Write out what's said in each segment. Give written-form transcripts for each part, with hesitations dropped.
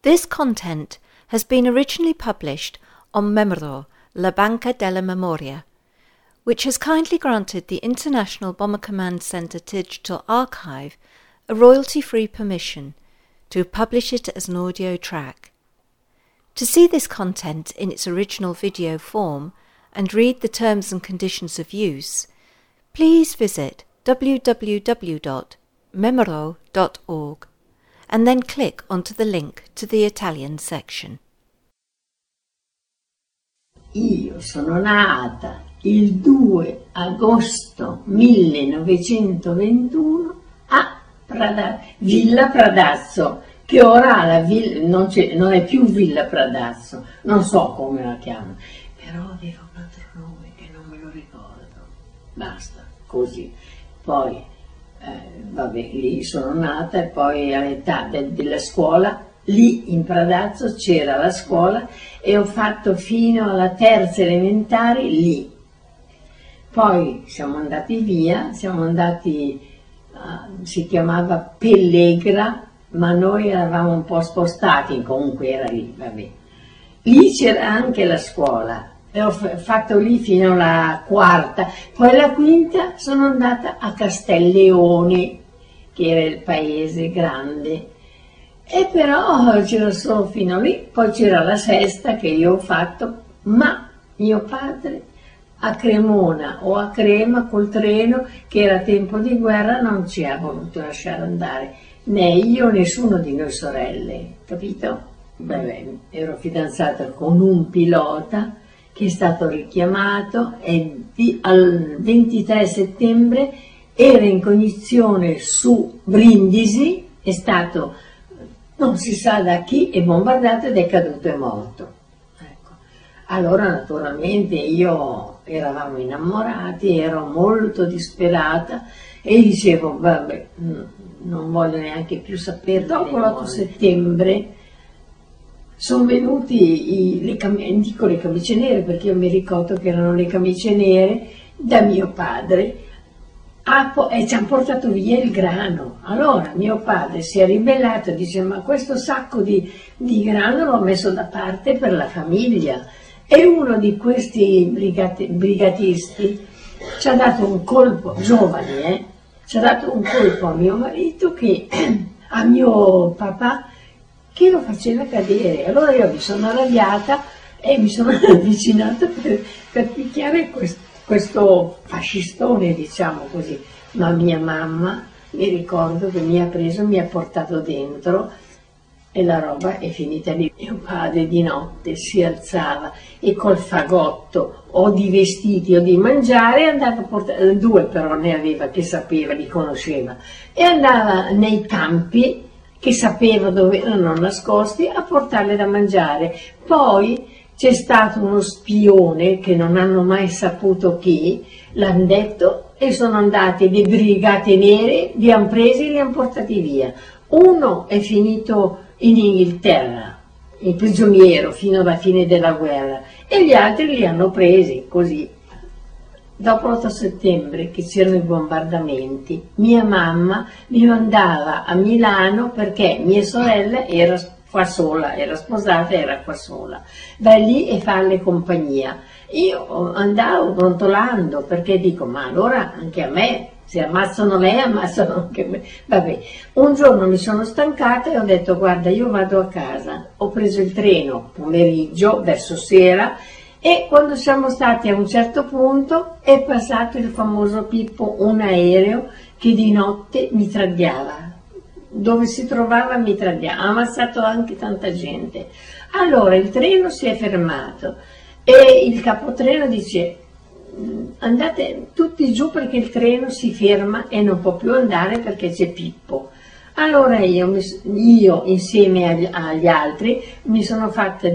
This content has been originally published on Memoro, La Banca della Memoria, which has kindly granted the International Bomber Command Center Digital Archive a royalty-free permission to publish it as an audio track. To see this content in its original video form and read the terms and conditions of use, please visit www.memoro.org and then click onto the link to the Italian section. Io sono nata il 2 agosto 1921 a Villa Pradazzo, che ora non è più Villa Pradazzo, non so come la chiamano, però aveva un altro nome che non me lo ricordo. Basta, così. Poi lì sono nata e poi all'età della scuola, lì in Pradazzo c'era la scuola e ho fatto fino alla terza elementare lì. Poi siamo andati via, si chiamava Pellegra, ma noi eravamo un po' spostati, comunque era lì, vabbè. Lì c'era anche la scuola. E ho fatto lì fino alla quarta, poi alla quinta sono andata a Castelleone, che era il paese grande, e però c'era solo fino lì. Poi c'era la sesta che io ho fatto, ma mio padre a Cremona o a Crema col treno, che era tempo di guerra, non ci ha voluto lasciare andare, né io, nessuno di noi sorelle, capito? Ero fidanzata con un pilota che è stato richiamato e al 23 settembre era in cognizione su Brindisi, è stato, non si sa da chi, è bombardato ed è caduto e morto. Ecco. Allora naturalmente eravamo innamorati, ero molto disperata e dicevo, vabbè, non voglio neanche più sapere. Dopo l'8 settembre sono venuti dico le camicie nere, perché io mi ricordo che erano le camicie nere da mio padre e ci hanno portato via il grano. Allora mio padre si è ribellato e dice: ma questo sacco di grano l'ho messo da parte per la famiglia. E uno di questi brigatisti ci ha dato un colpo, giovani, ci ha dato un colpo a mio marito, a mio papà, che lo faceva cadere. Allora io mi sono arrabbiata e mi sono avvicinata per picchiare questo fascistone, diciamo così. Ma mia mamma, mi ricordo che mi ha preso, mi ha portato dentro e la roba è finita lì. Mio padre di notte si alzava e col fagotto o di vestiti o di mangiare andava a portare, due però ne aveva che sapeva, li conosceva, e andava nei campi che sapeva dove erano nascosti a portarle da mangiare. Poi c'è stato uno spione che non hanno mai saputo chi, l'hanno detto, e sono andate le brigate nere, li hanno presi e li hanno portati via. Uno è finito in Inghilterra, in prigioniero fino alla fine della guerra, e gli altri li hanno presi così. Dopo l'8 settembre, che c'erano i bombardamenti, mia mamma mi mandava a Milano perché mia sorella era qua sola, era sposata e era qua sola. Vai lì e farle compagnia. Io andavo brontolando perché dico: ma allora anche a me, se ammazzano lei, ammazzano anche me. Vabbè, un giorno mi sono stancata e ho detto: guarda, io vado a casa. Ho preso il treno pomeriggio, verso sera, e quando siamo stati a un certo punto è passato il famoso Pippo, un aereo che di notte mitragliava. Dove si trovava mitragliava, ha ammazzato anche tanta gente. Allora il treno si è fermato e il capotreno dice: andate tutti giù perché il treno si ferma e non può più andare perché c'è Pippo. Allora io insieme agli altri mi sono fatta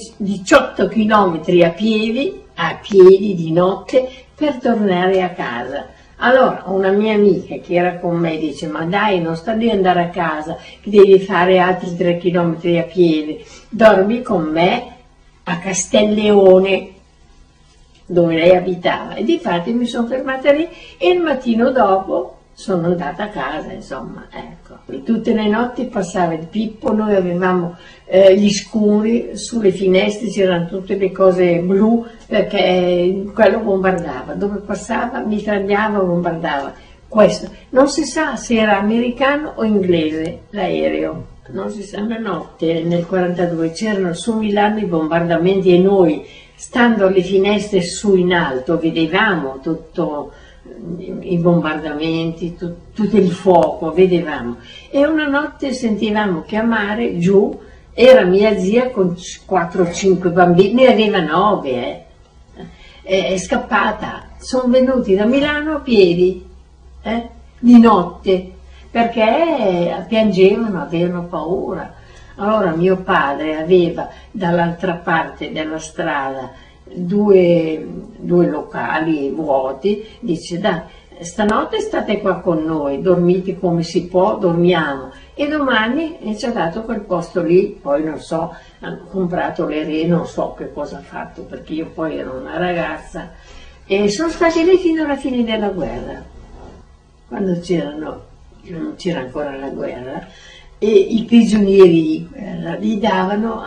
18 chilometri a piedi di notte per tornare a casa. Allora una mia amica che era con me dice: ma dai, non sta di andare a casa, che devi fare altri 3 chilometri a piedi, dormi con me a Castelleone, dove lei abitava. E difatti mi sono fermata lì e il mattino dopo sono andata a casa, insomma, ecco. E tutte le notti passava il Pippo, noi avevamo gli scuri, sulle finestre c'erano tutte le cose blu, perché quello bombardava, dove passava mitragliava, bombardava. Questo, non si sa se era americano o inglese l'aereo, non si sa. Una notte nel 42 c'erano su Milano i bombardamenti e noi, stando alle finestre su in alto, vedevamo tutto i bombardamenti, tutto il fuoco, vedevamo. E una notte sentivamo chiamare giù, era mia zia con 4 o 5 bambini, ne aveva 9, è scappata, sono venuti da Milano a piedi, di notte, perché piangevano, avevano paura. Allora mio padre aveva dall'altra parte della strada due locali vuoti, dice dai, stanotte state qua con noi, dormite come si può, dormiamo, e domani ci ha dato quel posto lì, poi non so, hanno comprato le rene, non so che cosa ha fatto, perché io poi ero una ragazza, e sono stati lì fino alla fine della guerra, quando non c'era ancora la guerra, e i prigionieri di guerra li davano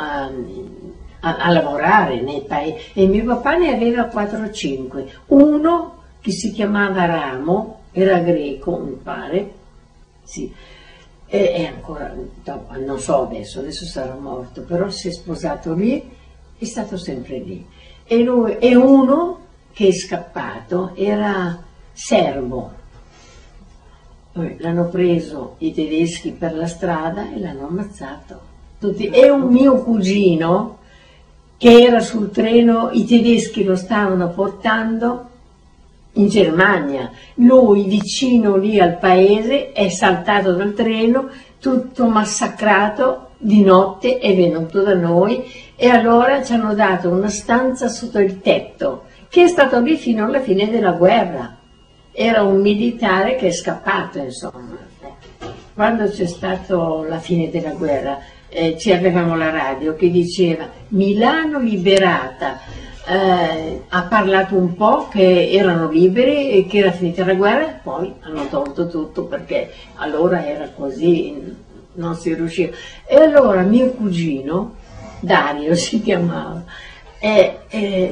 a lavorare nei paesi, e mio papà ne aveva 4 o 5, uno che si chiamava Ramo, era greco mi pare, sì, e ancora, non so adesso sarà morto, però si è sposato lì, è stato sempre lì, e uno che è scappato era serbo. Poi l'hanno preso i tedeschi per la strada e l'hanno ammazzato. E un mio cugino che era sul treno, i tedeschi lo stavano portando in Germania. Lui vicino lì al paese è saltato dal treno, tutto massacrato, di notte è venuto da noi e allora ci hanno dato una stanza sotto il tetto, che è stato lì fino alla fine della guerra. Era un militare che è scappato, insomma. Quando c'è stata la fine della guerra, ci avevamo la radio che diceva Milano liberata, ha parlato un po' che erano liberi e che era finita la guerra, poi hanno tolto tutto perché allora era così, non si riusciva. E allora mio cugino, Dario si chiamava, è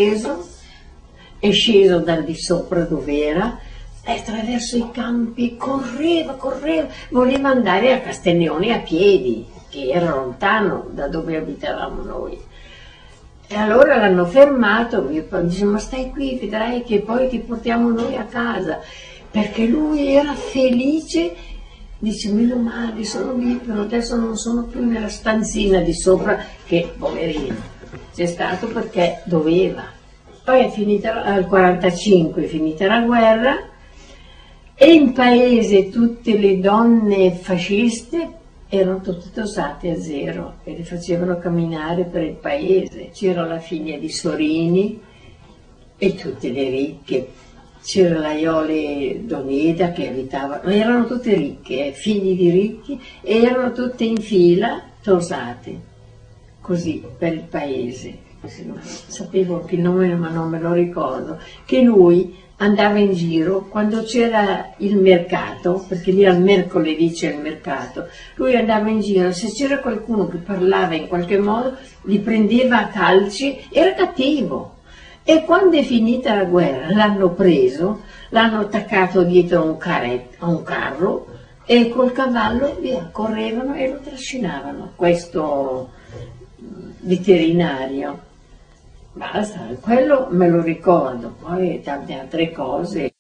sceso dal di sopra dove era, attraverso i campi, correva, voleva andare a Castiglione a piedi, che era lontano da dove abitavamo noi. E allora l'hanno fermato, mio padre dice ma stai qui, vedrai che poi ti portiamo noi a casa, perché lui era felice, dice meno male, sono libero, adesso non sono più nella stanzina di sopra, che poverino, c'è stato perché doveva. Poi è finita, al 45 è finita la guerra e in paese tutte le donne fasciste erano tutte tosate a zero e le facevano camminare per il paese. C'era la figlia di Sorini e tutte le ricche, c'era la Iole Doneda che abitava, erano tutte ricche, figli di ricchi, e erano tutte in fila tosate, così per il paese. Sapevo che il nome ma non me lo ricordo, che lui andava in giro quando c'era il mercato, perché lì al mercoledì c'è il mercato, lui andava in giro, se c'era qualcuno che parlava in qualche modo li prendeva a calci, era cattivo. E quando è finita la guerra l'hanno preso, l'hanno attaccato dietro a un carro e col cavallo via, correvano e lo trascinavano, questo veterinario. Basta, quello me lo ricordo, poi tante altre cose.